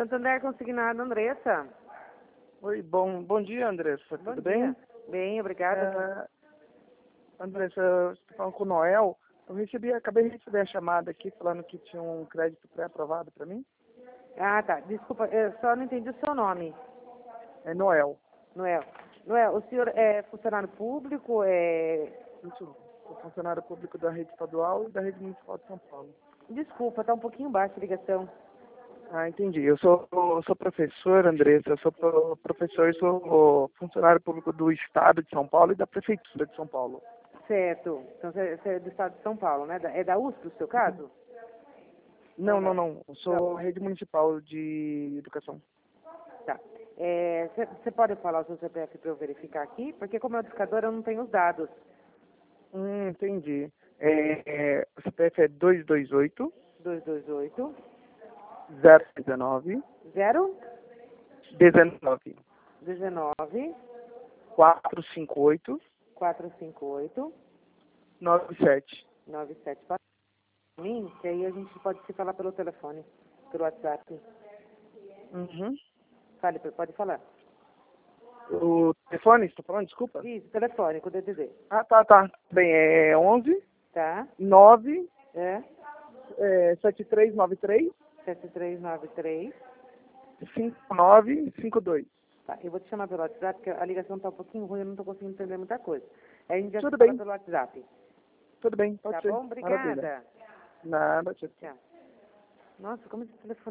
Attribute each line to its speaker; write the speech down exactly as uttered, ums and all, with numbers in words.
Speaker 1: Santander Consignado, Andressa.
Speaker 2: Oi, bom, bom dia, Andressa.
Speaker 1: Bom
Speaker 2: Tudo
Speaker 1: dia.
Speaker 2: bem?
Speaker 1: Bem, obrigada.
Speaker 2: É, Andressa, eu estou falando com o Noel. Eu recebi, acabei de receber a chamada aqui falando que tinha um crédito pré-aprovado para mim.
Speaker 1: Ah, tá. Desculpa, eu só não entendi o seu nome.
Speaker 2: É Noel.
Speaker 1: Noel. Noel, o senhor é funcionário público? É...
Speaker 2: Isso, sou funcionário público da rede estadual e da rede municipal de São Paulo.
Speaker 1: Desculpa, tá um pouquinho baixa a ligação.
Speaker 2: Ah, entendi. Eu sou, eu sou professor, Andressa. Eu sou pro- professor e sou funcionário público do Estado de São Paulo e da Prefeitura de São Paulo.
Speaker 1: Certo. Então você você é do estado de São Paulo, né? Da- É da U S P o seu caso?
Speaker 2: Não,
Speaker 1: Não,
Speaker 2: não,
Speaker 1: não.
Speaker 2: não. Eu sou rede municipal de educação.
Speaker 1: Tá. Você pode falar o seu C P F para eu verificar aqui? Porque como é educadora eu não tenho os dados.
Speaker 2: Hum, entendi. É, é, o C P F é dois dois oito,
Speaker 1: dois dois oito,
Speaker 2: zero um nove,
Speaker 1: zero
Speaker 2: um nove,
Speaker 1: dezenove,
Speaker 2: quatro cinco oito,
Speaker 1: quatro cinco oito,
Speaker 2: nove sete.
Speaker 1: nove sete para mim, que aí a gente pode se falar pelo telefone, pelo WhatsApp.
Speaker 2: Uhum.
Speaker 1: Fale, pode falar.
Speaker 2: O telefone, você tá falando? Desculpa.
Speaker 1: Isso, telefone, com o D D D.
Speaker 2: Ah, tá, tá. Bem, é onze,
Speaker 1: Tá?
Speaker 2: nove,
Speaker 1: É?
Speaker 2: é, sete três nove três,
Speaker 1: sete três nove três.
Speaker 2: cinco nove cinco dois.
Speaker 1: Tá, eu vou te chamar pelo WhatsApp, porque a ligação tá um pouquinho ruim, eu não tô conseguindo entender muita coisa. Aí a gente já
Speaker 2: Tudo
Speaker 1: se fala
Speaker 2: bem,
Speaker 1: pelo WhatsApp.
Speaker 2: tudo bem, pode
Speaker 1: Tá
Speaker 2: ser.
Speaker 1: bom?
Speaker 2: Maravilha.
Speaker 1: Obrigada.
Speaker 2: Nada, tchau.
Speaker 1: Tchau. Nossa, como esse telefone